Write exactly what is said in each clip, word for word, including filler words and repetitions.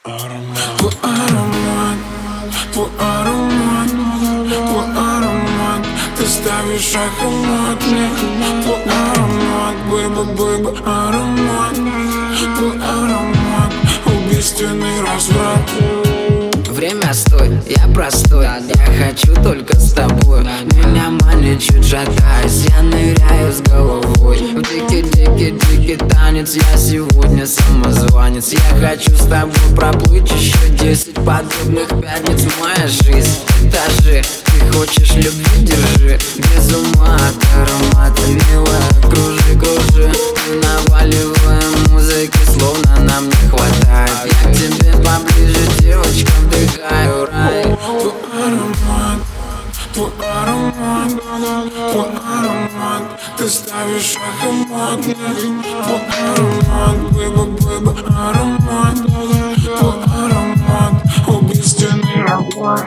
Твой аромат, твой аромат, твой аромат, ты ставишь шаг мне. Твой аромат, бэйба, бэйба, аромат, твой аромат, убийственный разврат. Время стой, я простой, я хочу только с тобой. Меня манит чуть шатаясь, я ныряю с головой в дикий-дикий-дикий танец. Я сегодня самозванец, я хочу с тобой проплыть еще десять подобных пятниц. Моя жизнь этажи, ты хочешь любви, держи. Без ума от аромата, милая, кружи, кружи. Мы наваливаем музыки, словно нам не хватает. Я к тебе поближе, девочка, вдыхаю рай. Твой аромат, твой аромат, твой аромат, ты ставишь шаг мне. Твой аромат, бэйба, бэйба, аромат, твой аромат, убийственный разврат.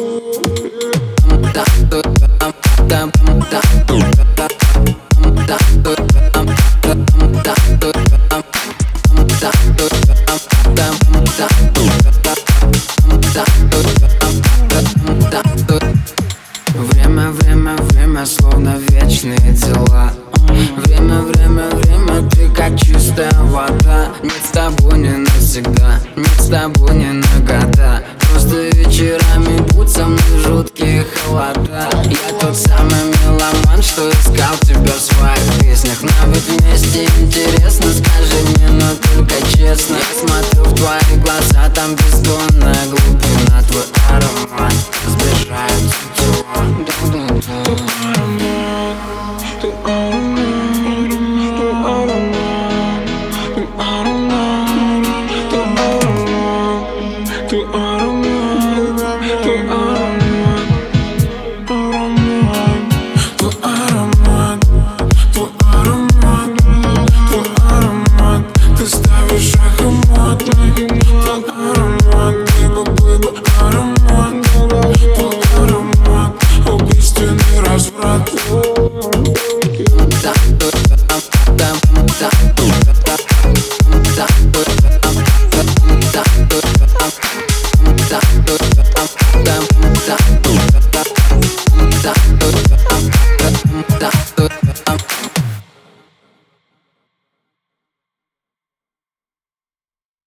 Время, время, время, словно вечные дела. Время, время, время, ты как чистая вода. Нет, с тобой не навсегда, нет, с тобой не на года. Просто вечерами будь со мной жуткие холода. Я тот самый меломан, что искал тебя в своих песнях. Нам ведь вместе интересно, скажи мне, но только честно. Я смотрю в твои глаза, там бездонная глубина. Твой аромат сближает тела. Твой аромат, твой аромат, твой аромат, твой аромат, твой аромат, ты ставишь шаг мне. Твой аромат, бэйба, бэйба, аромат, твой аромат, убийственный разврат.